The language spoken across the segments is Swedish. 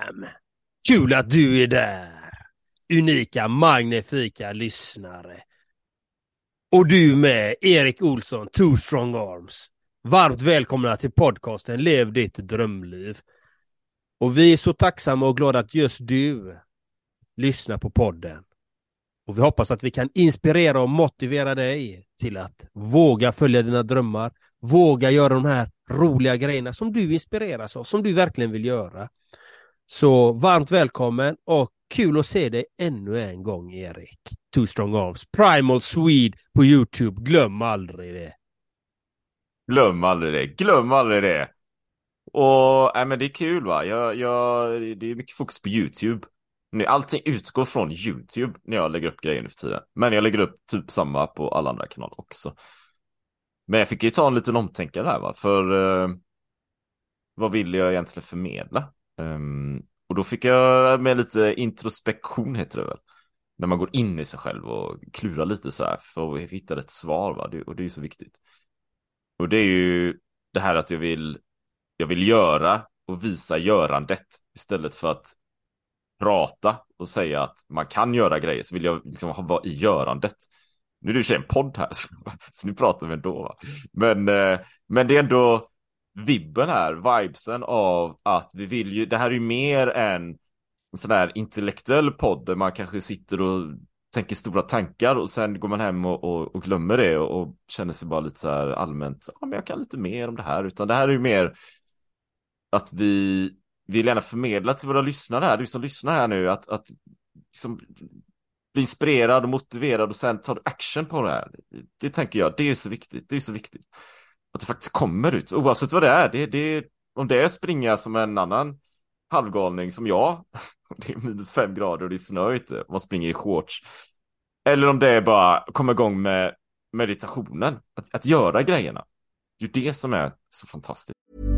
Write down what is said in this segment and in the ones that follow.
Bam! Kul att du är där. Unika, magnifika lyssnare. Och du med, Erik Olsson, Two Strong Arms. Varmt välkomna till podcasten Lev ditt drömliv. Och vi är så tacksamma och glada att just du lyssnar på podden. Och vi hoppas att vi kan inspirera och motivera dig till att våga följa dina drömmar. Våga göra de här roliga grejerna som du inspireras av, som du verkligen vill göra. Så varmt välkommen och kul att se dig ännu en gång, Erik. Two Strong Arms, Primal Swede på YouTube. Glöm aldrig det. Glöm aldrig det. Glöm aldrig det. Och men det är kul, va? Det är mycket fokus på YouTube. Allting utgår från YouTube när jag lägger upp grejer nu för tiden. Men jag lägger upp typ samma på alla andra kanaler också. Men jag fick ju ta en liten omtänkare här, va? För vad vill jag egentligen förmedla? Och då fick jag med lite introspektion, heter det väl. När man går in i sig själv och klurar lite så här för att hitta ett svar, va? Och det är ju så viktigt. Och det är ju det här att jag vill göra och visa görandet istället för att prata och säga att man kan göra grejer. Så vill jag liksom vara i görandet. Nu är det ju en podd här så nu pratar vi ändå, va? Men det är ändå vibben här, vibesen av att vi vill ju, det här är ju mer än en sån här intellektuell podd där man kanske sitter och tänker stora tankar och sen går man hem och glömmer det och känner sig bara lite så här allmänt, ja, men jag kan lite mer om det här, utan det här är ju mer att vi vill gärna förmedla till våra lyssnare här, du som lyssnar här nu, att liksom bli inspirerad och motiverad och sen ta action på det här. Det tänker jag, det är så viktigt, det är så viktigt att det faktiskt kommer ut, oavsett vad det är. Om det är springa som en annan halvgalning som jag, det är -5 grader och det är snö ute, man springer i shorts, eller om det är bara komma igång med meditationen, att göra grejerna. Det är det som är så fantastiskt.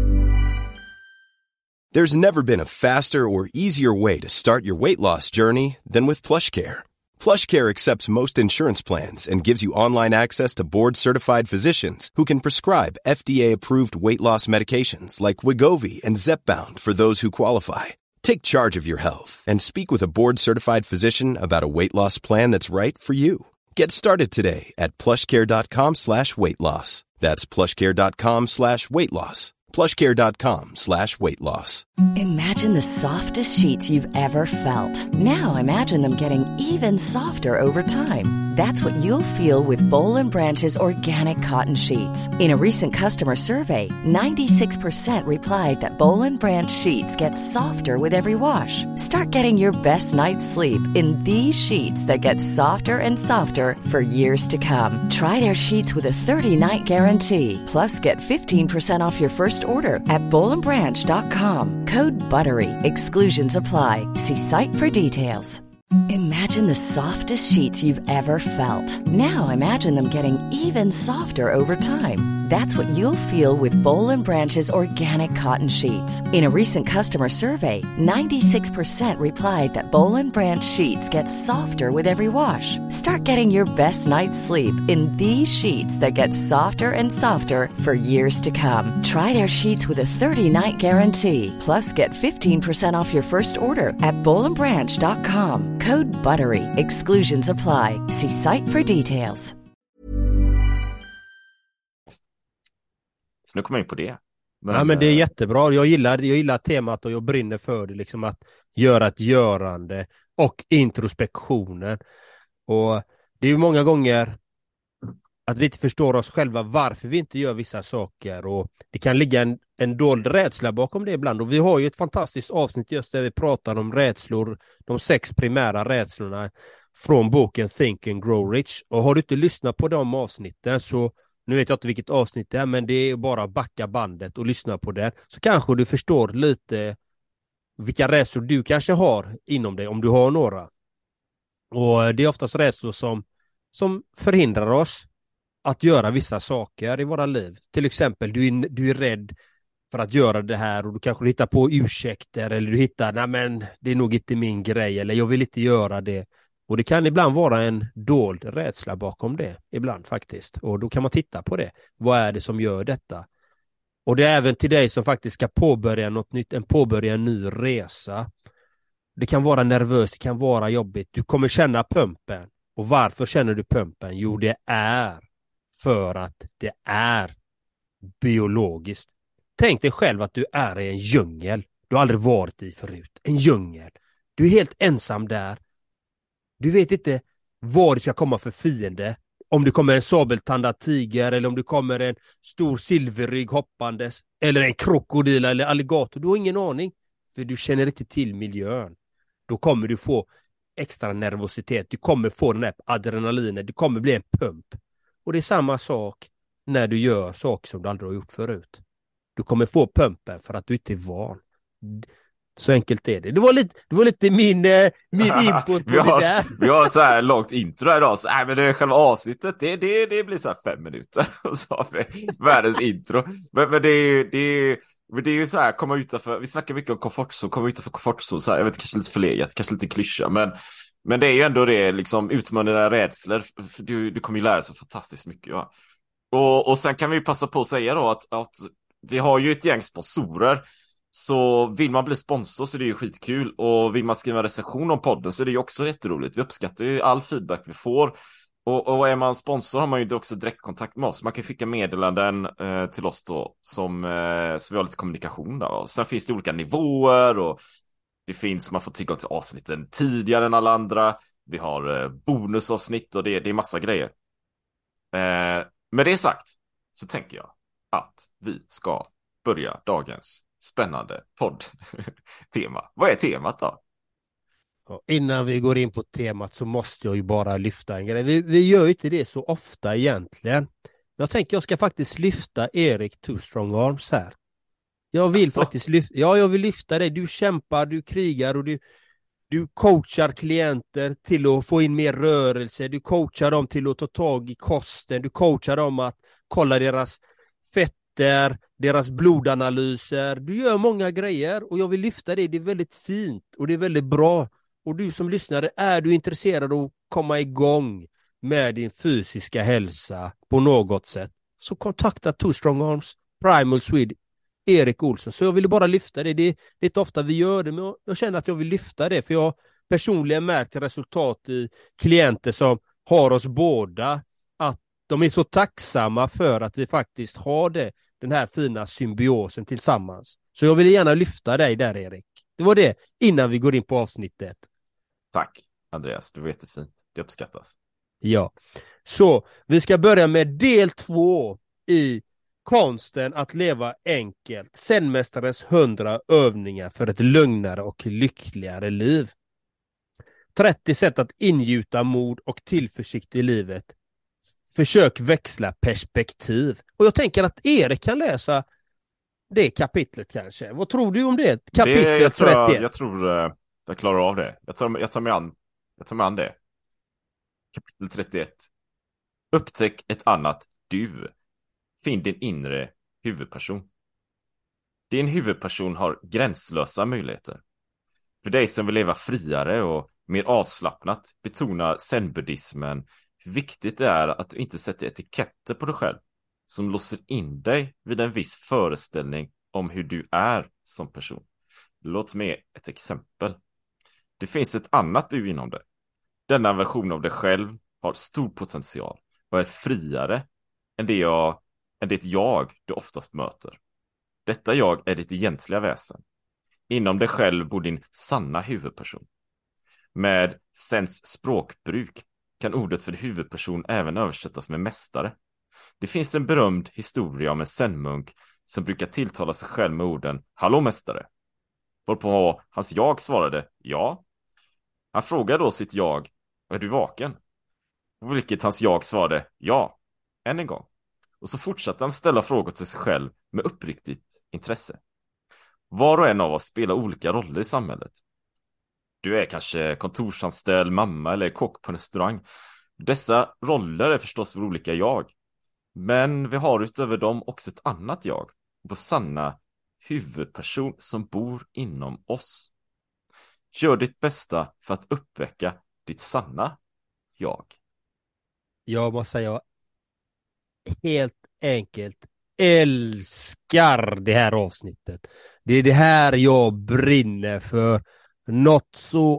There's never been a faster or easier way to start your weight loss journey than with PlushCare. PlushCare accepts most insurance plans and gives you online access to board-certified physicians who can prescribe FDA-approved weight loss medications like Wegovy and Zepbound for those who qualify. Take charge of your health and speak with a board-certified physician about a weight loss plan that's right for you. Get started today at plushcare.com/weightloss. That's plushcare.com/weightloss. plushcare.com/weightloss. Imagine the softest sheets you've ever felt. Now imagine them getting even softer over time. That's what you'll feel with Boll and Branch's organic cotton sheets. In a recent customer survey, 96% replied that Boll and Branch sheets get softer with every wash. Start getting your best night's sleep in these sheets that get softer and softer for years to come. Try their sheets with a 30-night guarantee. Plus, get 15% off your first order at bollandbranch.com. Code BUTTERY. Exclusions apply. See site for details. Imagine the softest sheets you've ever felt. Now imagine them getting even softer over time. That's what you'll feel with Boll and Branch's organic cotton sheets. In a recent customer survey, 96% replied that Boll and Branch sheets get softer with every wash. Start getting your best night's sleep in these sheets that get softer and softer for years to come. Try their sheets with a 30-night guarantee. Plus, get 15% off your first order at bollandbranch.com. Code BUTTERY. Exclusions apply. See site for details. Så nu kommer jag in på det. Men det är jättebra. Jag gillar temat och jag brinner för det, liksom att göra ett görande och introspektionen. Och det är ju många gånger att vi inte förstår oss själva varför vi inte gör vissa saker, och det kan ligga en dold rädsla bakom det ibland. Och vi har ju ett fantastiskt avsnitt just där vi pratar om rädslor, de 6 primära rädslorna från boken Think and Grow Rich. Och har du inte lyssnat på de avsnitten, så nu vet jag inte vilket avsnitt det är, men det är bara att backa bandet och lyssna på det, så kanske du förstår lite vilka rädslor du kanske har inom dig, om du har några. Och det är oftast rädslor som förhindrar oss att göra vissa saker i våra liv. Till exempel, du är rädd för att göra det här, och du kanske hittar på ursäkter, eller du hittar, nej men det är nog inte min grej, eller jag vill inte göra det. Och det kan ibland vara en dold rädsla bakom det, ibland faktiskt. Och då kan man titta på det. Vad är det som gör detta? Och det är även till dig som faktiskt ska påbörja något nytt, påbörja en ny resa. Det kan vara nervöst, det kan vara jobbigt. Du kommer känna pumpen. Och varför känner du pumpen? Jo, det är för att det är biologiskt. Tänk dig själv att du är i en djungel. Du har aldrig varit i förut. En djungel. Du är helt ensam där. Du vet inte vad det ska komma för fiende. Om det kommer en sabeltandad tiger eller om det kommer en stor silverrygg hoppandes eller en krokodil eller alligator. Du har ingen aning. För du känner inte till miljön. Då kommer du få extra nervositet. Du kommer få den här adrenalinen. Det kommer bli en pump. Och det är samma sak när du gör saker som du aldrig har gjort förut. Du kommer få pumpen för att du inte är van. Så enkelt är det. Det var lite min input på det där. Vi har så här långt intro här idag. Så, men det är själva avsnittet. Det blir så här 5 minuter. Och så har vi världens intro. Men det är ju så här, komma utanför. Vi snackar mycket om komfortzon. Komma utanför komfortzon. Så här, jag vet, kanske lite förlegat. Kanske lite klyscha. Men det är ju ändå det, liksom, utmana dina rädslor. För du kommer ju lära dig så fantastiskt mycket. Va? Och sen kan vi passa på att säga då att vi har ju ett gäng sponsorer. Så vill man bli sponsor så är det ju skitkul. Och vill man skriva en recension om podden så är det ju också jätteroligt. Vi uppskattar ju all feedback vi får. Och är man sponsor har man ju också direktkontakt med oss. Man kan skicka meddelanden till oss då så vi har lite kommunikation där. Och sen finns det olika nivåer och det finns, man får tillgång till avsnitten tidigare än alla andra. Vi har bonusavsnitt och det är massa grejer. Med det sagt så tänker jag att vi ska börja dagens spännande podd-tema. Vad är temat då? Innan vi går in på temat så måste jag ju bara lyfta en grej. Vi gör ju inte det så ofta egentligen. Jag tänker jag ska faktiskt lyfta Erik Two Strong Arms här. Jag vill faktiskt jag vill lyfta dig. Du kämpar, du krigar och du coachar klienter till att få in mer rörelse. Du coachar dem till att ta tag i kosten. Du coachar dem att kolla deras fetter, deras blodanalyser. Du gör många grejer och jag vill lyfta det. Det är väldigt fint och det är väldigt bra. Och du som lyssnare, är du intresserad av att komma igång med din fysiska hälsa på något sätt så kontakta Two Strong Arms, Primal Swede, Erik Olsson. Så jag ville bara lyfta det. Det är inte ofta vi gör det, men jag känner att jag vill lyfta det. För jag personligen märkt resultat i klienter som har oss båda. Att de är så tacksamma för att vi faktiskt har den här fina symbiosen tillsammans. Så jag vill gärna lyfta dig där, Erik. Det var det innan vi går in på avsnittet. Tack, Andreas. Det var jättefint. Det uppskattas. Ja. Så vi ska börja med del 2 i konsten att leva enkelt. Zen-mästarens 100 övningar för ett lugnare och lyckligare liv. 30 sätt att ingjuta mod och tillförsikt i livet. Försök växla perspektiv. Och jag tänker att Erik kan läsa det kapitlet kanske. Vad tror du om det? Kapitel 31. Jag tror jag klarar av det. Jag tar mig an det. Kapitel 31. Upptäck ett annat du. Finn din inre huvudperson. Din huvudperson har gränslösa möjligheter. För dig som vill leva friare och mer avslappnat betonar zen-buddhismen hur viktigt det är att du inte sätter etiketter på dig själv som låser in dig vid en viss föreställning om hur du är som person. Låt mig ett exempel. Det finns ett annat du inom dig. Denna version av dig själv har stor potential och är friare än det jag du oftast möter. Detta jag är ditt egentliga väsen. Inom dig själv bor din sanna huvudperson. Med Zens språkbruk kan ordet för huvudperson även översättas med mästare. Det finns en berömd historia om en zenmunk som brukar tilltala sig själv med orden "Hallå mästare". Varpå hans jag svarade "Ja". Han frågade då sitt jag "Är du vaken?" På vilket hans jag svarade "Ja", än en gång. Och så fortsatte han ställa frågor till sig själv med uppriktigt intresse. Var och en av oss spelar olika roller i samhället. Du är kanske kontorsanställd, mamma eller kock på en restaurang. Dessa roller är förstås vår olika jag. Men vi har utöver dem också ett annat jag. Vår sanna huvudperson som bor inom oss. Gör ditt bästa för att uppväcka ditt sanna jag. Jag måste säga helt enkelt älskar det här avsnittet. Det är det här jag brinner för. Något så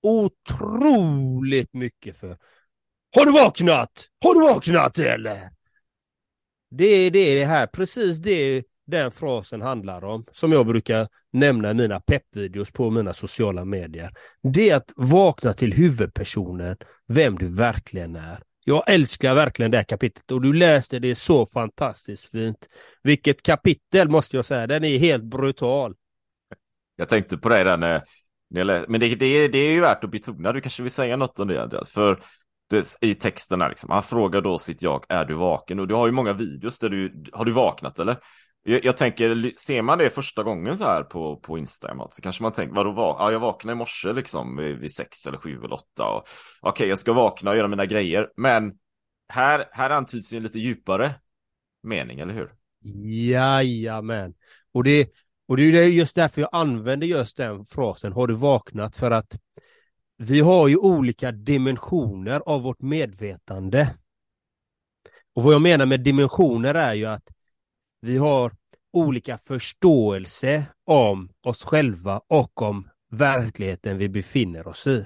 otroligt mycket för. Har du vaknat? Har du vaknat eller? Det är det här, precis det den frasen handlar om, som jag brukar nämna i mina peppvideos på mina sociala medier. Det är att vakna till huvudpersonen, vem du verkligen är. Jag älskar verkligen det här kapitlet och du läste det så fantastiskt fint. Vilket kapitel måste jag säga, den är helt brutal. Jag tänkte på det där när jag läste, men det är ju värt att betona, du kanske vill säga något om det, Andreas, för i texten här liksom, han frågar då sitt jag, är du vaken? Och du har ju många videos där har du vaknat eller? Jag tänker, ser man det första gången så här på Instagram så kanske man tänker, vadå ja, jag vaknade i morse liksom vid 6 eller 7 eller 8 och okej, jag ska vakna och göra mina grejer, men här antyds ju en lite djupare mening, eller hur? Jajamän. Och det är just därför jag använder just den frasen, har du vaknat, för att vi har ju olika dimensioner av vårt medvetande. Och vad jag menar med dimensioner är ju att vi har olika förståelse om oss själva och om verkligheten vi befinner oss i.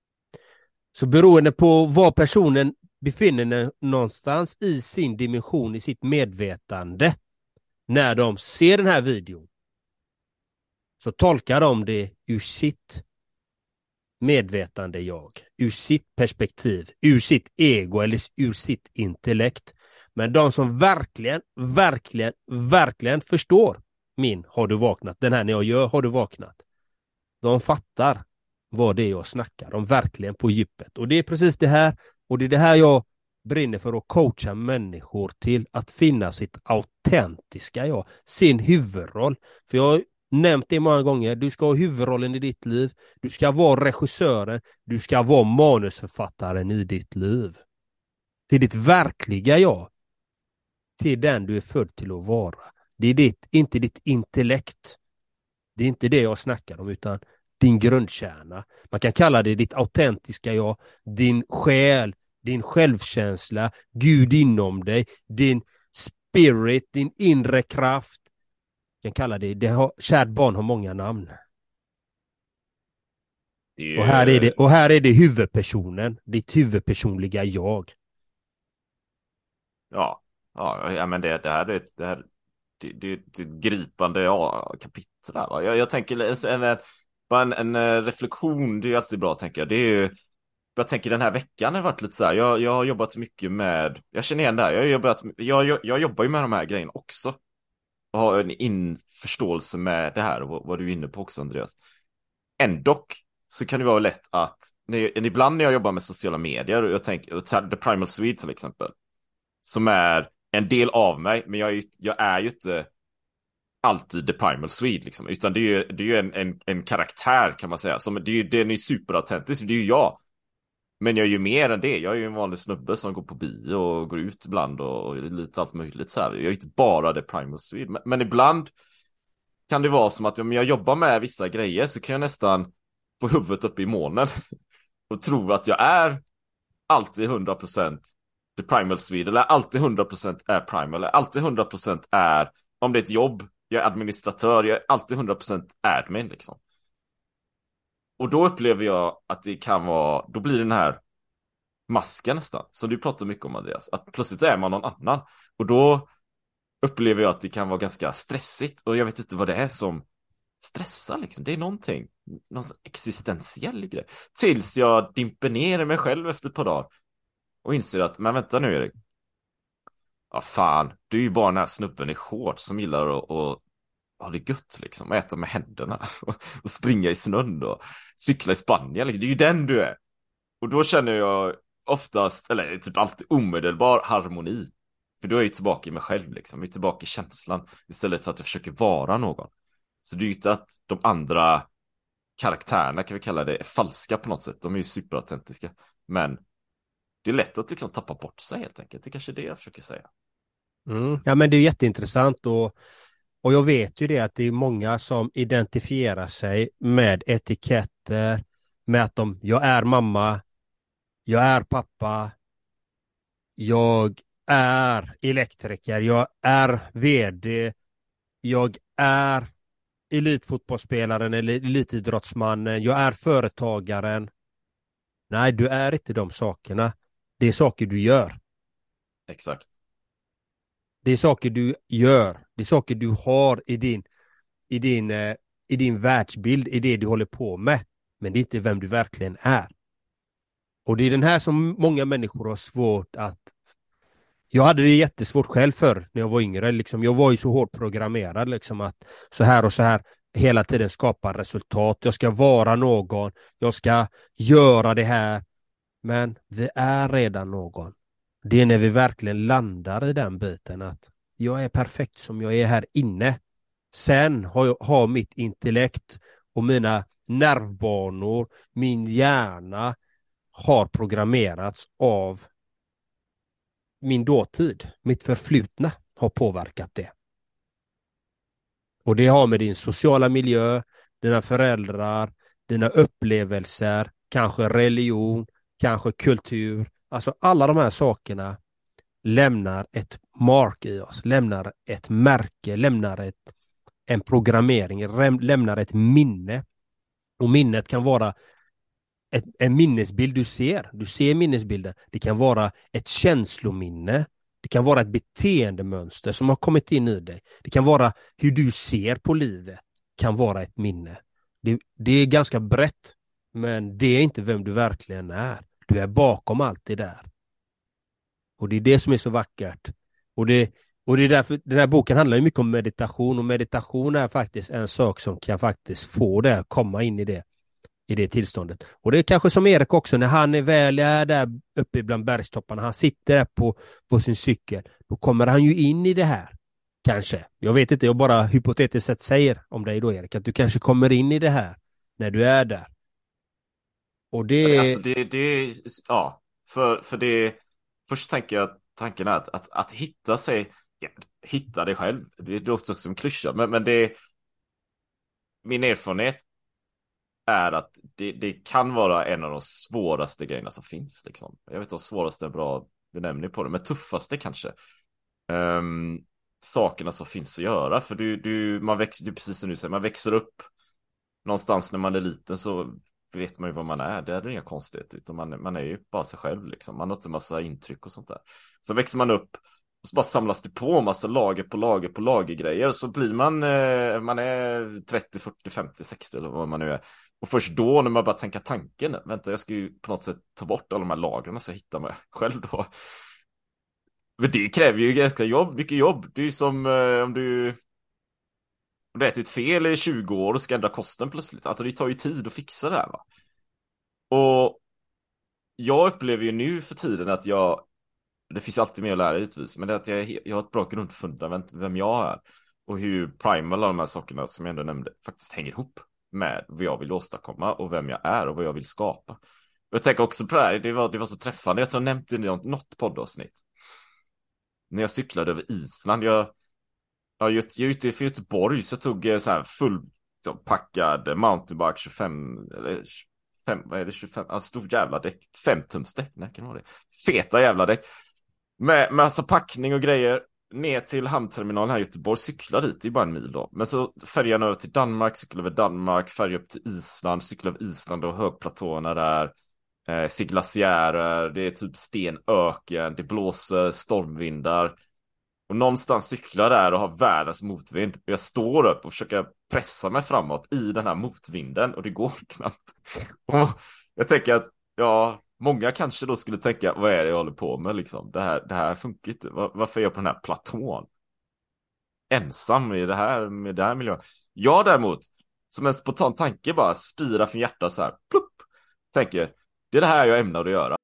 Så beroende på var personen befinner sig någonstans i sin dimension, i sitt medvetande, när de ser den här videon, så tolkar de det ur sitt medvetande jag, ur sitt perspektiv, ur sitt ego eller ur sitt intellekt. Men de som verkligen förstår har du vaknat, den här när jag gör har du vaknat, de fattar vad det är jag snackar om verkligen på djupet. Och det är precis det här, och det är det här jag brinner för att coacha människor till, att finna sitt autentiska jag, sin huvudroll. För jag har nämnt det många gånger, du ska ha huvudrollen i ditt liv, du ska vara regissören, du ska vara manusförfattaren i ditt liv. Till ditt verkliga jag, till den du är född till att vara. Det är inte ditt intellekt. Det är inte det jag snackar om, utan din grundkärna. Man kan kalla det ditt autentiska jag, din själ, din självkänsla, Gud inom dig, din spirit, din inre kraft. Man kan kalla det kärt barn har många namn. Och här är det huvudpersonen, ditt huvudpersonliga jag. Ja, men det är ett gripande kapitel där, va? Jag tänker en reflektion, det är ju alltid bra, tänker jag. Det är ju, jag tänker den här veckan har varit lite så här, jag har jobbat mycket med, jag känner igen det här, jag jobbar ju med de här grejerna också. Och har en införståelse med det här och vad du är inne på också, Andreas. Ändock så kan det vara lätt att ibland när jag jobbar med sociala medier, och jag tänker The Primal Swede till exempel, som är en del av mig, men jag är ju inte alltid The Primal Swede liksom, utan det är ju en karaktär, kan man säga, som den är superautentisk, det är ju jag. Men jag är ju mer än det. Jag är ju en vanlig snubbe som går på bio och går ut ibland och lite allt möjligt så här. Jag är inte bara The Primal Swede, men ibland kan det vara som att om jag jobbar med vissa grejer så kan jag nästan få huvudet upp i månen och tro att jag är alltid 100% The Primal Swede, eller alltid 100% är Primal, eller alltid 100% är, om det är ett jobb, jag är administratör, jag är alltid 100% admin liksom. Och då upplever jag att det kan vara, då blir den här masken nästan, som du pratar mycket om, Andreas, att plötsligt är man någon annan. Och då upplever jag att det kan vara ganska stressigt, och jag vet inte vad det är som stressar liksom. Det är någon existentiell grej. Tills jag dimper ner i mig själv efter ett par dagar och inser att, men vänta nu Erik, ja fan, du är ju bara den här snubben i shorts som gillar att ha det gött liksom, äta med händerna och springa i snön och cykla i Spanien liksom. Det är ju den du är. Och då känner jag oftast, eller typ alltid, omedelbar harmoni. För då är jag ju tillbaka i mig själv liksom, jag är tillbaka i känslan, istället för att jag försöker vara någon. Så det är ju inte att de andra karaktärerna, kan vi kalla det, är falska på något sätt. De är ju superautentiska. Men det är lätt att liksom tappa bort sig helt enkelt. Det är kanske det jag försöker säga. Ja, men det är jätteintressant, och jag vet ju det att det är många som identifierar sig med etiketter, med att jag är mamma, jag är pappa, jag är elektriker, jag är vd, jag är elitfotbollsspelaren eller elitidrottsmannen, jag är företagaren. Nej, du är inte de sakerna. Det är saker du gör. Exakt. Det är saker du gör. Det är saker du har i din världsbild, i det du håller på med. Men det är inte vem du verkligen är. Och det är den här som många människor har svårt att... Jag hade det jättesvårt själv för när jag var yngre. Liksom, jag var ju så hårt programmerad liksom, att så här och så här hela tiden skapa resultat. Jag ska vara någon. Jag ska göra det här. Men vi är redan någon. Det är när vi verkligen landar i den biten att jag är perfekt som jag är här inne. Sen har mitt intellekt och mina nervbanor, min hjärna har programmerats av min dåtid. Mitt förflutna har påverkat det. Och det har med din sociala miljö, dina föräldrar, dina upplevelser, kanske religion, kanske kultur. Alltså alla de här sakerna lämnar ett mark i oss, lämnar ett märke, lämnar en programmering, lämnar ett minne. Och minnet kan vara en minnesbild du ser. Du ser minnesbilden. Det kan vara ett känslominne. Det kan vara ett beteendemönster som har kommit in i dig. Det kan vara hur du ser på livet. Kan vara ett minne. Det är ganska brett. Men det är inte vem du verkligen är. Du är bakom allt det där. Och det är det som är så vackert. Och det är därför den här boken handlar ju mycket om meditation. Och meditation är faktiskt en sak som kan faktiskt få det att komma in i det tillståndet. Och det är kanske som Erik också, när han är väl är där uppe bland bergstopparna, han sitter där på sin cykel, då kommer han ju in i det här. Kanske. Jag vet inte, jag bara hypotetiskt sett säger om dig då, Erik, att du kanske kommer in i det här när du är där. Och det... Alltså ja, för det, först tänker jag tanken är att hitta sig, ja, hitta dig själv. Det låter också som klyscha, men det, min erfarenhet är att det kan vara en av de svåraste grejerna som finns. Liksom. Jag vet inte om svåraste är bra benämning på det, men tuffaste kanske. Sakerna som finns att göra. För man växer, precis som du säger, man växer upp någonstans när man är liten, så vet man ju vad man är. Det är inga konstigheter, utan man är ju bara sig själv. Liksom. Man har inte en massa intryck och sånt där. Så växer man upp och så bara samlas det på massa lager på lager grejer. Så blir man är 30, 40, 50, 60 eller vad man nu är. Och först då när man bara tänker tanken, vänta, jag ska ju på något sätt ta bort alla de här lagren så jag hittar mig själv då. Men det kräver ju ganska mycket jobb. Det är ju som om du ätit fel i 20 år och ska ändra kosten plötsligt. Alltså det tar ju tid att fixa det här, va. Och jag upplever ju nu för tiden att det finns alltid mer att lära givetvis, men det är att jag har ett bra grundfundament vem jag är. Och hur primal alla de här sakerna som jag ändå nämnde faktiskt hänger ihop med vad jag vill åstadkomma och vem jag är och vad jag vill skapa. Jag tänker också på det här, det var så träffande. Jag tror jag nämnt det i något poddavsnitt. När jag cyklade över Island, jag är ute för Göteborg, så jag tog så här packad mountainbike 25 eller 5, vad är det, 25, alltså stor jävla däck, 5-tumsdäck, nej, kan det vara det? Feta jävla däck. Med massa packning och grejer. Ner till hamnterminalen här i Göteborg, cykla dit, det är bara en mil då. Men så färjan över till Danmark, cykla över Danmark, färja upp till Island, cykla över Island och högplatåerna där, se glaciärer, det är typ stenöken, det blåser stormvindar. Och någonstans cyklar där och har världens motvind. Och jag står upp och försöker pressa mig framåt i den här motvinden och det går knappt. Och jag tänker att, ja, många kanske då skulle tänka, vad är det jag håller på med liksom? Det här funkar inte. Varför är jag på den här platån? Ensam med det här miljön. Jag däremot, som en spontan tanke, bara spira från hjärtat så här, plupp, tänker, det är det här jag ämnar att göra.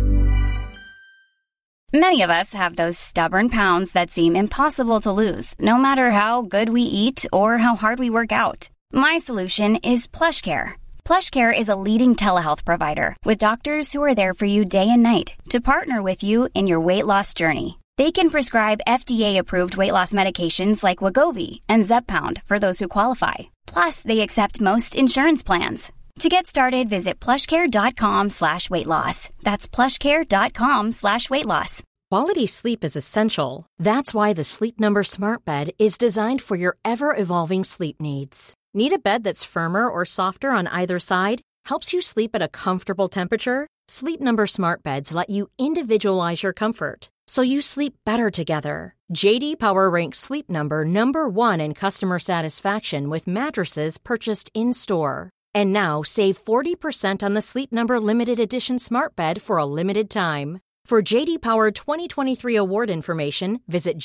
Many of us have those stubborn pounds that seem impossible to lose, no matter how good we eat or how hard we work out. My solution is PlushCare. PlushCare is a leading telehealth provider with doctors who are there for you day and night to partner with you in your weight loss journey. They can prescribe FDA-approved weight loss medications like Wegovy and Zepbound for those who qualify. Plus, they accept most insurance plans. To get started, visit plushcare.com/weightloss. That's plushcare.com/weightloss. Quality sleep is essential. That's why the Sleep Number Smart Bed is designed for your ever-evolving sleep needs. Need a bed that's firmer or softer on either side? Helps you sleep at a comfortable temperature? Sleep Number Smart Beds let you individualize your comfort, so you sleep better together. JD Power ranks Sleep Number number 1 in customer satisfaction with mattresses purchased in-store. And now save 40% on the Sleep Number Limited Edition Smart Bed for a limited time. For JD Power 2023 award information, visit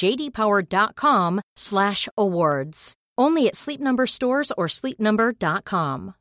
jdpower.com/awards. Only at Sleep Number stores or sleepnumber.com.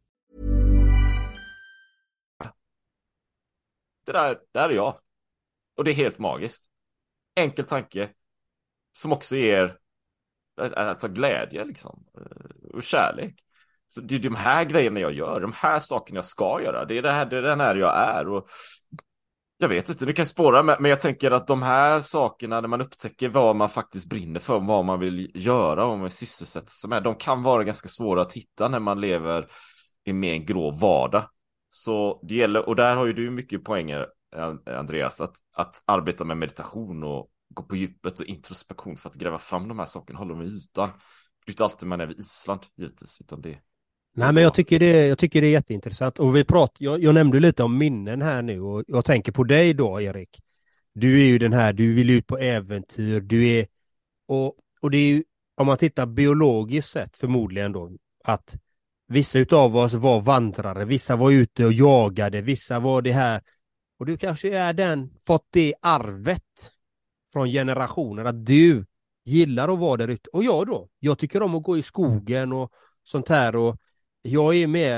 Det där är jag. Och det är helt magiskt. Enkel tanke som också ger alltså glädje liksom. Och kärlek. Så det är de här grejerna jag gör. De här sakerna jag ska göra. Det är den här jag är. Och jag vet inte, det kan spåra, men jag tänker att de här sakerna, när man upptäcker vad man faktiskt brinner för, vad man vill göra, vad man sysselsätter sig med, de kan vara ganska svåra att hitta när man lever i mer en grå vardag. Så det gäller, och där har ju du mycket poänger, Andreas, att arbeta med meditation och gå på djupet och introspektion för att gräva fram de här sakerna, hålla dem i ytan. Det är inte alltid man är vid Island, givetvis, utan det. Nej, men jag tycker det är jätteintressant. Och jag nämnde lite om minnen här nu, och jag tänker på dig då, Erik. Du är ju den här, du vill ut på äventyr, och det är ju, om man tittar biologiskt sett förmodligen då, att vissa utav oss var vandrare, vissa var ute och jagade, vissa var det här, och du kanske är fått det arvet från generationer, att du gillar att vara där ute. Och jag tycker om att gå i skogen och sånt här, och jag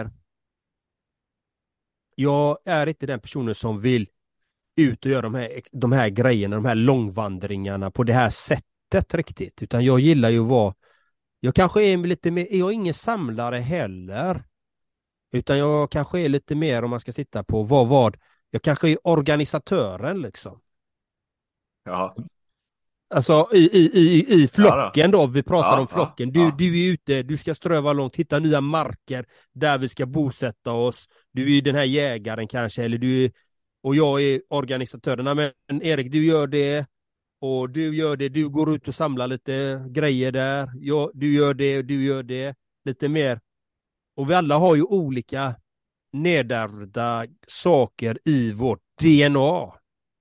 är inte den personen som vill ut och göra de här grejerna, de här långvandringarna på det här sättet riktigt, utan jag gillar ju jag kanske är lite mer, jag är ingen samlare heller, utan jag kanske är lite mer, om man ska titta på jag kanske är organisatören liksom. Ja. Alltså i flocken då, vi pratar om flocken. Du är ute, du ska ströva långt, hitta nya marker där vi ska bosätta oss. Du är den här jägaren kanske, och jag är organisatören. Men Erik, du gör det, och du gör det, du går ut och samlar lite grejer där. Du gör det lite mer. Och vi alla har ju olika nedärvda saker i vårt DNA.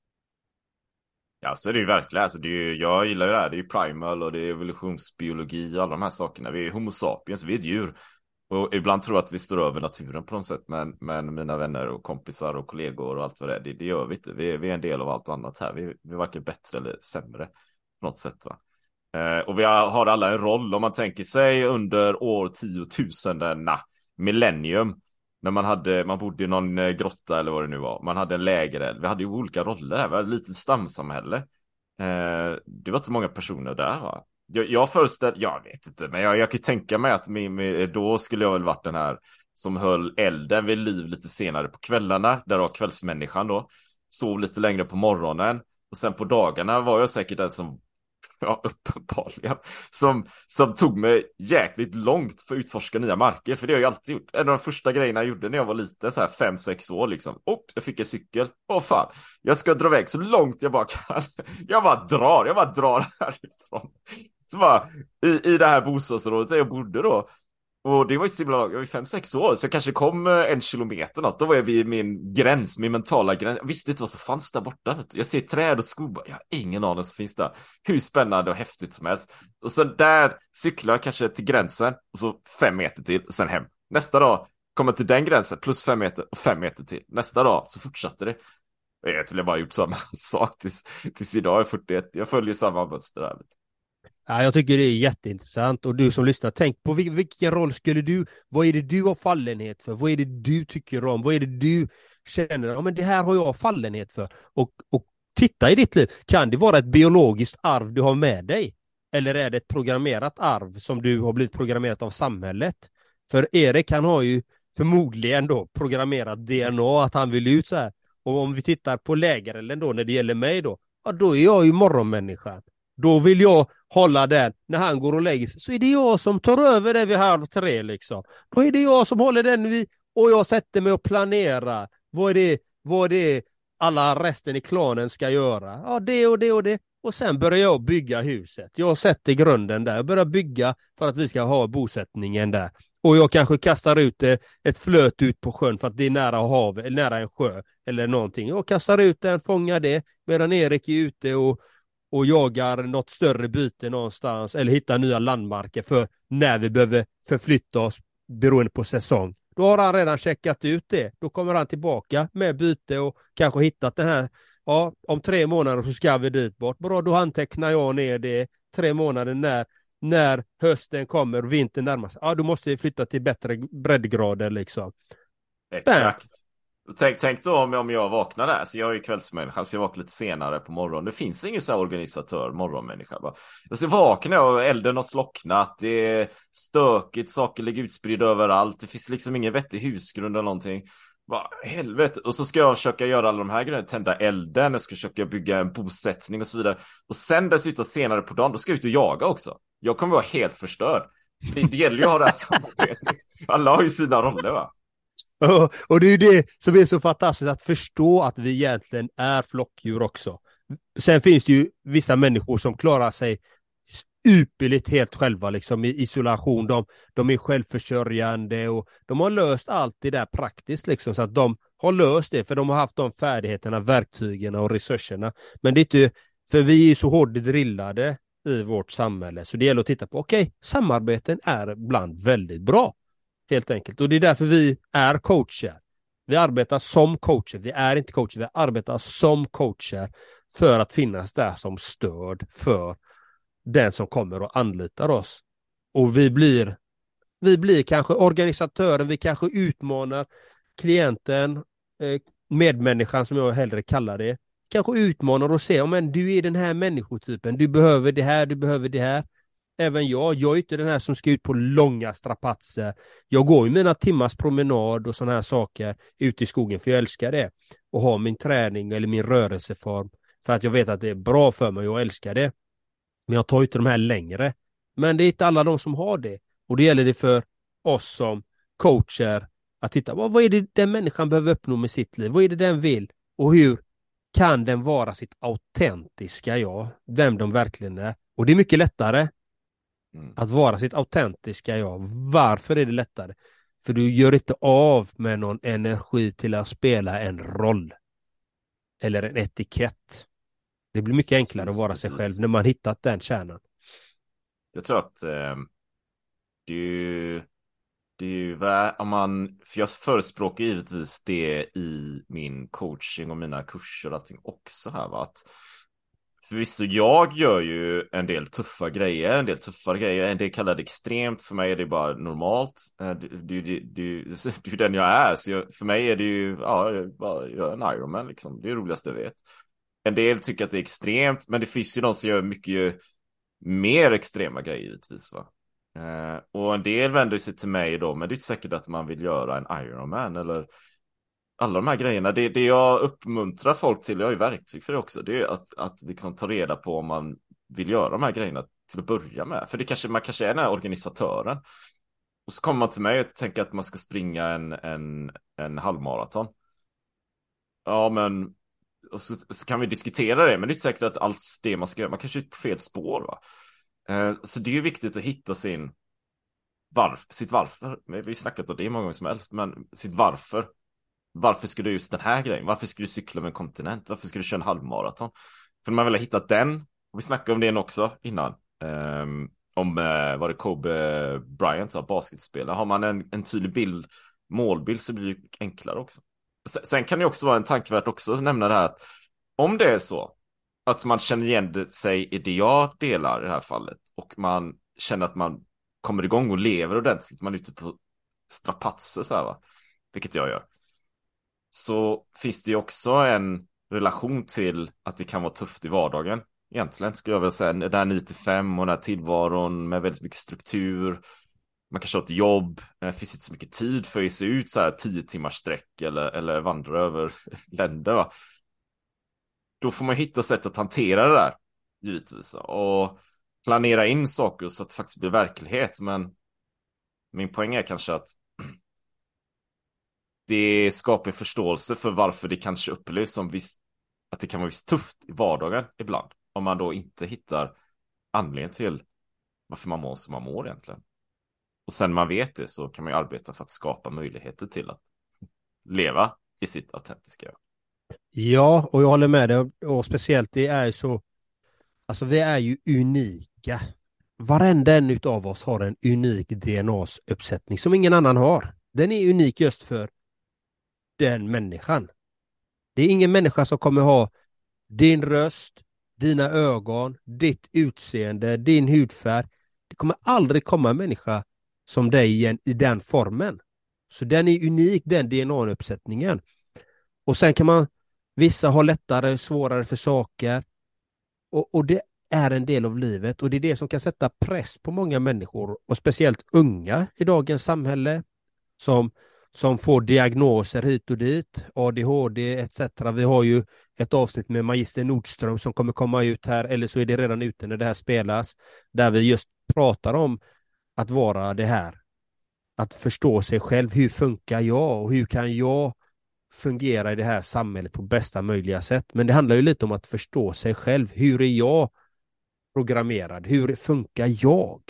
Ja, så är det ju verkligen. Alltså, jag gillar ju det här. Det är ju primal och det är evolutionsbiologi och alla de här sakerna. Vi är homo sapiens, vi är ett djur. Och ibland tror jag att vi står över naturen på något sätt. Men mina vänner och kompisar och kollegor och allt vad det är, det gör vi inte. Vi är en del av allt annat här. Vi är varken bättre eller sämre på något sätt, va? Och vi har alla en roll. Om man tänker sig under år 10 000, millennium, när man bodde i någon grotta eller vad det nu var. Man hade en lägereld. Vi hade ju olika roller här. Vi hade ett litet stamsamhälle. Det var inte många personer där, va? Jag vet inte, men jag kan tänka mig att då skulle jag väl varit den här som höll elden vid liv lite senare på kvällarna. Där var kvällsmänniskan då. Sov lite längre på morgonen. Och sen på dagarna var jag säkert den som, ja, uppenbarligen, som tog mig jäkligt långt för att utforska nya marker. För det har jag alltid gjort. En av de första grejerna jag gjorde när jag var liten, så här 5-6 år liksom. Jag fick en cykel. Fan, jag ska dra iväg så långt jag bara kan. Jag bara drar härifrån. Så bara, i det här bostadsområdet där jag bodde då. Och det var ju så himla, jag var 5-6 år, så jag kanske kom 1 kilometer något. Då var jag vid min mentala gräns. Jag visste inte vad som fanns där borta. Vet du. Jag ser träd och skog, jag har ingen aning som finns där. Hur spännande och häftigt som helst. Och så där cyklar jag kanske till gränsen, och så 5 meter till, och sen hem. Nästa dag kommer jag till den gränsen, plus 5 meter och 5 meter till. Nästa dag så fortsatte det. Jag bara gjort samma sak tills idag är 41. Jag följer samma mönster där, vet du. Ja, jag tycker det är jätteintressant, och du som lyssnar, tänk på vilken roll vad är det du har fallenhet för, vad är det du tycker om, vad är det du känner, ja men det här har jag fallenhet för, och titta i ditt liv, kan det vara ett biologiskt arv du har med dig, eller är det ett programmerat arv som du har blivit programmerat av samhället? För Erik, han har ju förmodligen då programmerat DNA att han vill ut så här, och om vi tittar på lägerelden då, när det gäller mig då, ja då är jag ju morgonmänniskan. Då vill jag hålla den, när han går och lägger sig, så är det jag som tar över det vid 2:30 liksom. Då är det jag som håller den och jag sätter mig och planerar. Vad är det alla resten i klanen ska göra. Ja, det och det och det. Och sen börjar jag bygga huset. Jag sätter grunden där. Jag börjar bygga för att vi ska ha bosättningen där. Och jag kanske kastar ut ett flöt ut på sjön för att det är nära havet, eller nära en sjö eller någonting. Jag kastar ut den, fångar det, medan Erik är ute och jagar något större byte någonstans eller hittar nya landmarker för när vi behöver förflytta oss beroende på säsong. Då har han redan checkat ut det. Då kommer han tillbaka med byte och kanske hittat den här. Ja, om 3 månader så ska vi dit bort. Bra, då antecknar jag ner det 3 månader när hösten kommer och vintern närmar sig. Ja, då måste vi flytta till bättre breddgrader liksom. Exakt. Tänk då om jag vaknar där. Så jag är ju kvällsmänniska, så jag vaknar lite senare på morgonen. Det finns ingen så här organisatör, morgonmänniska. Jag vaknar och elden har slocknat. Det är stökigt, saker ligger utspridda överallt. Det finns liksom ingen vettig husgrund eller någonting. Helvete. Och så ska jag försöka göra alla de här grejerna, tända elden, jag ska försöka bygga en bosättning och så vidare. Och sen dessutom senare på dagen, då ska jag ut och jaga också. Jag kommer vara helt förstörd. Så det gäller ju att ha det här samarbetet. Alla har ju sina roller, va? Och det är ju det som är så fantastiskt, att förstå att vi egentligen är flockdjur också. Sen finns det ju vissa människor som klarar sig ypperligt helt själva liksom i isolation. De är självförsörjande och de har löst allt det där praktiskt liksom, så att de har löst det för de har haft de färdigheterna, verktygen och resurserna. Men det är inte, för vi är så hårt drillade i vårt samhälle, så det gäller att titta på samarbeten är ibland väldigt bra helt enkelt, och det är därför vi är coacher. Vi arbetar som coacher, vi är inte coacher, vi arbetar som coacher för att finnas där som stöd för den som kommer och anlitar oss. Och vi blir kanske organisatören, vi kanske utmanar klienten, medmänniskan som jag hellre kallar det, kanske utmanar och säger, men du är den här människotypen, du behöver det här, du behöver det här. Även jag är inte den här som ska ut på långa strapatser. Jag går ju mina timmars promenad och sådana här saker ute i skogen, för jag älskar det. Och ha min träning eller min rörelseform för att jag vet att det är bra för mig och jag älskar det. Men jag tar inte de här längre. Men det är inte alla de som har det. Och det gäller det för oss som coacher att titta, vad är det den människan behöver uppnå med sitt liv? Vad är det den vill? Och hur kan den vara sitt autentiska jag? Vem de verkligen är. Och det är mycket lättare att vara sitt autentiska jag. Varför är det lättare? För du gör inte av med någon energi till att spela en roll. Eller en etikett. Det blir mycket enklare att vara sig själv när man hittat den kärnan. Jag tror att det är ju för jag förespråkar givetvis det i min coaching och mina kurser och allting också här, va? Att förvisso, jag gör ju en del tuffare grejer, en del kallar det extremt, för mig är det bara normalt. Det är ju den jag är, så för mig är det ju, jag bara gör en Ironman liksom, det är det roligaste jag vet. En del tycker att det är extremt, men det finns ju de som gör mycket mer extrema grejer givetvis, va. Och en del vänder sig till mig då, men det är inte säkert att man vill göra en Ironman eller alla de här grejerna. Det jag uppmuntrar folk till, jag har ju verktyg för det också, det är att liksom ta reda på om man vill göra de här grejerna till att börja med. För man kanske är den här organisatören. Och så kommer man till mig och tänker att man ska springa en halvmaraton. Ja, men och så kan vi diskutera det, men det är inte säkert att allt det man ska göra, man kanske är på fel spår, va. Så det är ju viktigt att hitta sitt varför. Vi har snackat om det många gånger som helst, men sitt varför. Varför skulle du just den här grejen? Varför skulle du cykla med en kontinent? Varför skulle du köra en halvmaraton? För när man väl har hittat den, och vi snackade om det också innan, var det Kobe Bryant, basketspelare. Har man en tydlig målbild, så blir det enklare också. Sen kan det också vara en tankevärt också att nämna det här, att om det är så att man känner igen sig i det jag delar i det här fallet, och man känner att man kommer igång och lever ordentligt, man är ute på strapatser så här, va? Vilket jag gör. Så finns det ju också en relation till att det kan vara tufft i vardagen. Egentligen skulle jag väl säga, det där 9-5 och den här tillvaron med väldigt mycket struktur. Man kanske har ett jobb, det finns inte så mycket tid för att ge sig ut så här 10 timmars sträck eller vandra över länder, va? Då får man hitta sätt att hantera det där, givetvis, och planera in saker så att det faktiskt blir verklighet. Men min poäng är kanske att det skapar förståelse för varför det kanske upplevs som att det kan vara visst tufft i vardagen ibland. Om man då inte hittar anledning till varför man mår som man mår egentligen. Och sen man vet det så kan man ju arbeta för att skapa möjligheter till att leva i sitt autentiska jag. Ja, och jag håller med dig. Och speciellt det är ju så, alltså vi är ju unika. Varenda en utav oss har en unik DNA-uppsättning som ingen annan har. Den är unik just för den människan. Det är ingen människa som kommer ha din röst, dina ögon, ditt utseende, din hudfärg. Det kommer aldrig komma en människa som dig igen i den formen. Så den är unik, den DNA-uppsättningen. Och sen kan man, vissa har lättare, svårare för saker. Och det är en del av livet. Och det är det som kan sätta press på många människor. Och speciellt unga i dagens samhälle. Som får diagnoser hit och dit. ADHD etc. Vi har ju ett avsnitt med Magister Nordström som kommer komma ut här. Eller så är det redan ute när det här spelas. Där vi just pratar om att vara det här. Att förstå sig själv. Hur funkar jag? Och hur kan jag fungera i det här samhället på bästa möjliga sätt? Men det handlar ju lite om att förstå sig själv. Hur är jag programmerad? Hur funkar jag?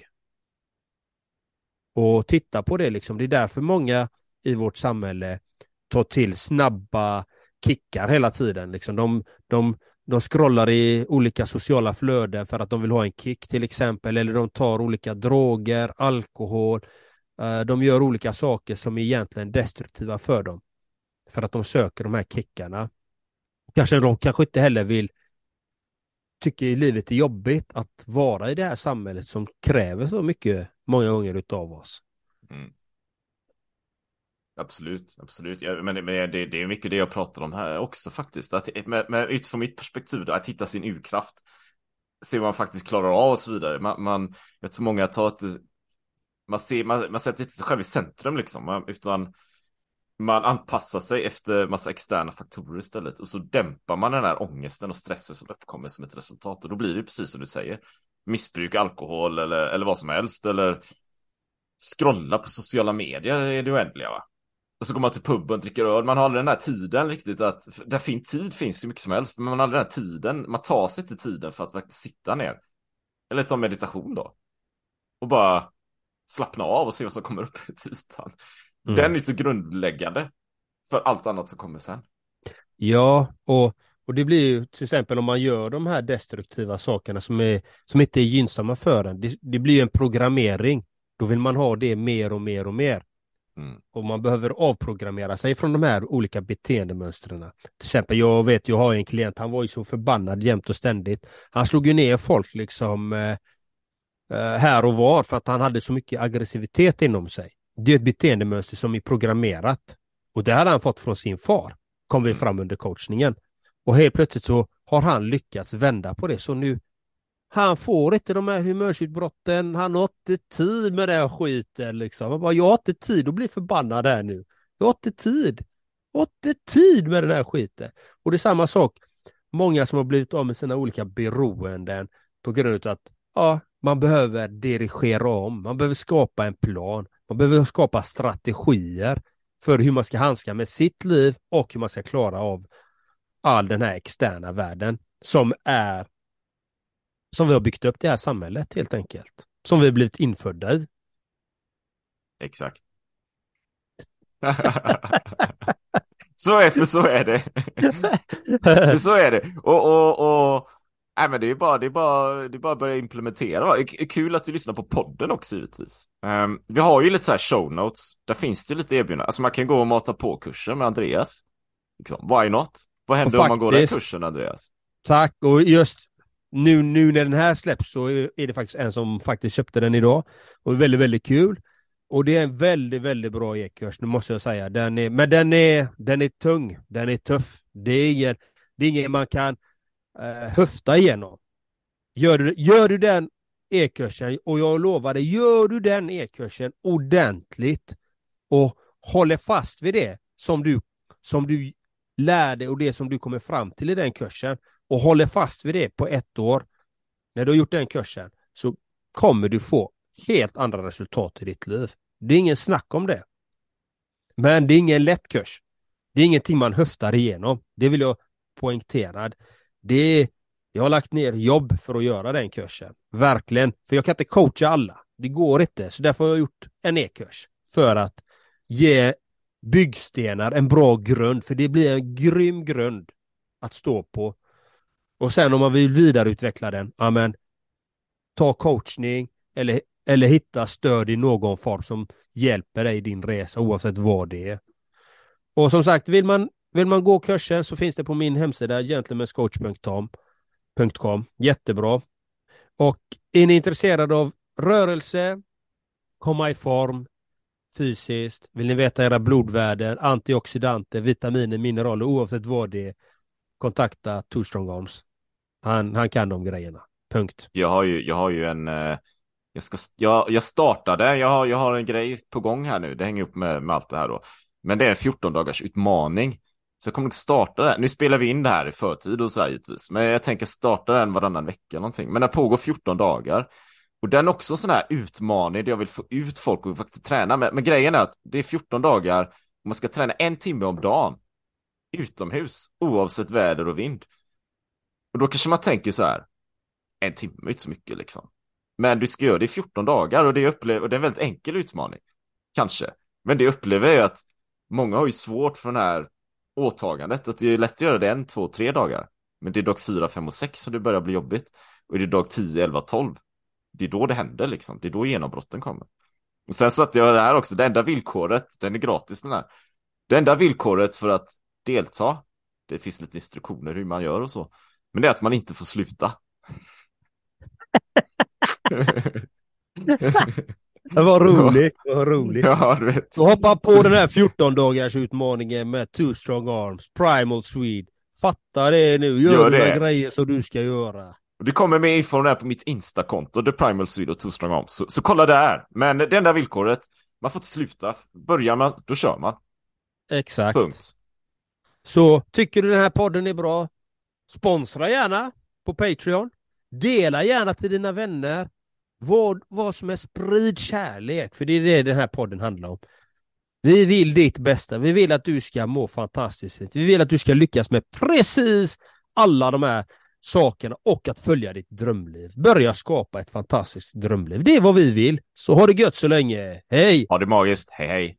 Och titta på det liksom. Det är därför många i vårt samhälle tar till snabba kickar hela tiden. Liksom. De scrollar i olika sociala flöden för att de vill ha en kick till exempel. Eller de tar olika droger, alkohol. De gör olika saker som är egentligen destruktiva för dem. För att de söker de här kickarna. De kanske inte heller tycker livet är jobbigt att vara i det här samhället som kräver så mycket många gånger utav oss. Mm. Absolut. Ja, men det är mycket det jag pratar om här också faktiskt. Att, utifrån mitt perspektiv då, att hitta sin urkraft. Se vad man faktiskt klarar av och så vidare. Jag tror många tar man sätter inte sig själv i centrum liksom. Utan man anpassar sig efter massa externa faktorer istället. Och så dämpar man den här ångesten och stressen som uppkommer som ett resultat. Och då blir det precis som du säger. Missbruk, alkohol eller vad som helst. Eller scrolla på sociala medier är det oändliga va. Och så går man till puben, dricker öl. Man har aldrig den här tiden riktigt att... Tid finns ju mycket som helst. Men man har aldrig den här tiden. Man tar sig inte tiden för att verkligen sitta ner. Eller ta meditation då. Och bara slappna av och se vad som kommer upp i tisdagen. Den är så grundläggande för allt annat som kommer sen. Ja, och det blir ju till exempel om man gör de här destruktiva sakerna som inte är gynnsamma för en. Det blir ju en programmering. Då vill man ha det mer och mer och mer. Och man behöver avprogrammera sig från de här olika beteendemönstren. Till exempel, jag har en klient, han var ju så förbannad jämt och ständigt. Han slog ju ner folk liksom här och var för att han hade så mycket aggressivitet inom sig. Det är ett beteendemönster som är programmerat. Och det hade han fått från sin far. Kom vi fram under coachningen. Och helt plötsligt så har han lyckats vända på det. Så nu, han får inte de här humörsutbrotten. Han har inte tid med den skiten liksom. Han bara, jag har inte tid att bli förbannad här nu. Jag har inte tid. Jag har inte tid med den här skiten. Och det är samma sak. Många som har blivit av med sina olika beroenden på grund av att man behöver dirigera om. Man behöver skapa en plan. Man behöver skapa strategier för hur man ska handska med sitt liv och hur man ska klara av all den här externa världen som vi har byggt upp det här samhället helt enkelt. Som vi har blivit infödda i. Exakt. Så är det. Så är det. Och nej, men det är bara att börja implementera. Va? Kul att du lyssnar på podden också givetvis. Vi har ju lite så här show notes. Där finns det lite erbjudanden. Alltså man kan gå och mata på kursen med Andreas. Liksom, why not? Vad händer om man går den kursen, Andreas? Tack, och just nu när den här släpps så är det faktiskt en som faktiskt köpte den idag. Och det är väldigt, väldigt kul. Och det är en väldigt, väldigt bra e-kurs, nu måste jag säga. Den är tung, den är tuff. Det är ingen man kan höfta igenom. Gör du den e-kursen, och jag lovar dig, gör du den e-kursen ordentligt och håller fast vid det som du lär dig och det som du kommer fram till i den kursen och håller fast vid det på 1 år, när du har gjort den kursen, så kommer du få helt andra resultat i ditt liv. Det är ingen snack om det. Men det är ingen lätt kurs. Det är ingenting man höftar igenom. Det vill jag poängtera. Jag har lagt ner jobb för att göra den kursen. Verkligen. För jag kan inte coacha alla. Det går inte. Så därför har jag gjort en e-kurs. För att ge byggstenar en bra grund. För det blir en grym grund att stå på. Och sen om man vill vidareutveckla den, amen, ta coachning eller hitta stöd i någon form som hjälper dig i din resa oavsett vad det är. Och som sagt, vill man gå kursen så finns det på min hemsida gentlemanscoach.com. Jättebra. Och är ni intresserade av rörelse, komma i form fysiskt, vill ni veta era blodvärden, antioxidanter, vitaminer, mineraler, oavsett vad det är, kontakta Two Strong Arms. Han kan de grejerna. Punkt. Jag har ju en jag startade, jag har en grej på gång här nu. Det hänger upp med allt det här då. Men det är en 14-dagars utmaning. Så jag kommer inte starta det. Nu spelar vi in det här i förtid och så här givetvis. Men jag tänker starta den varannan vecka någonting. Men det pågår 14 dagar. Och den är också en sån här utmaning där jag vill få ut folk och faktiskt träna. Men grejen är att det är 14 dagar och man ska träna 1 timme om dagen. Utomhus, oavsett väder och vind. Och då kanske man tänker så här: 1 timme är inte så mycket liksom. Men du ska göra det i 14 dagar och det är en väldigt enkel utmaning. Kanske. Men det upplever jag att många har ju svårt för den här åtagandet. Att det är lätt att göra det 1, 2, 3 dagar. Men det är dag 4, 5 och 6 som det börjar bli jobbigt. Och det är dag 10, 11, 12. Det är då det händer liksom. Det är då genombrotten kommer. Och sen så att jag det här också. Det enda villkoret, den är gratis den här. Det enda villkoret för att delta, det finns lite instruktioner hur man gör och så. Men det är att man inte får sluta. Det var roligt. Ja, du vet. Så hoppa på den här 14-dagars utmaningen med Two Strong Arms, Primal Swede. Fatta det nu, gör dina grejer som du ska göra. Och det kommer med info där på mitt Insta-konto, The Primal Swede och Two Strong Arms. Så kolla där. Men det enda villkoret, man får inte sluta. Börjar man, då kör man. Exakt. Punkt. Så tycker du den här podden är bra, sponsra gärna på Patreon. Dela gärna till dina vänner. Vad som är sprid kärlek. För det är det den här podden handlar om. Vi vill ditt bästa. Vi vill att du ska må fantastiskt. Vi vill att du ska lyckas med precis alla de här sakerna. Och att följa ditt drömliv. Börja skapa ett fantastiskt drömliv. Det är vad vi vill. Så ha det gött så länge. Hej! Ha det magiskt. Hej hej.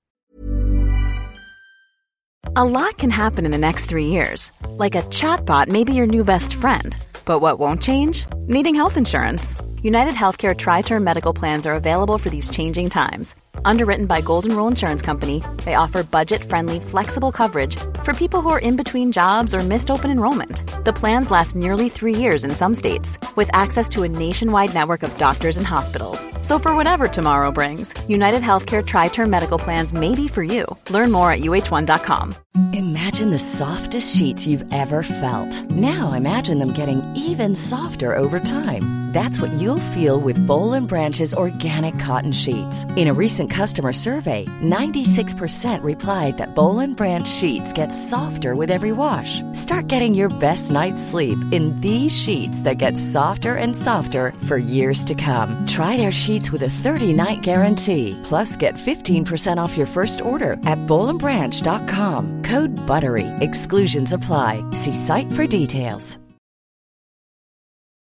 A lot can happen in the next 3 years. Like a chatbot may be your new best friend. But what won't change? Needing health insurance. United Healthcare Tri-Term Medical Plans are available for these changing times. Underwritten by Golden Rule Insurance Company, they offer budget-friendly, flexible coverage for people who are in between jobs or missed open enrollment. The plans last nearly 3 years in some states, with access to a nationwide network of doctors and hospitals. So for whatever tomorrow brings, United Healthcare Tri-Term Medical Plans may be for you. Learn more at uh1.com. Imagine the softest sheets you've ever felt. Now imagine them getting even softer over time. That's what you'll feel with Boll & Branch's organic cotton sheets. In a recent customer survey, 96% replied that Boll & Branch sheets get softer with every wash. Start getting your best night's sleep in these sheets that get softer and softer for years to come. Try their sheets with a 30-night guarantee. Plus, get 15% off your first order at bollandbranch.com. Code BUTTERY. Exclusions apply. See site for details.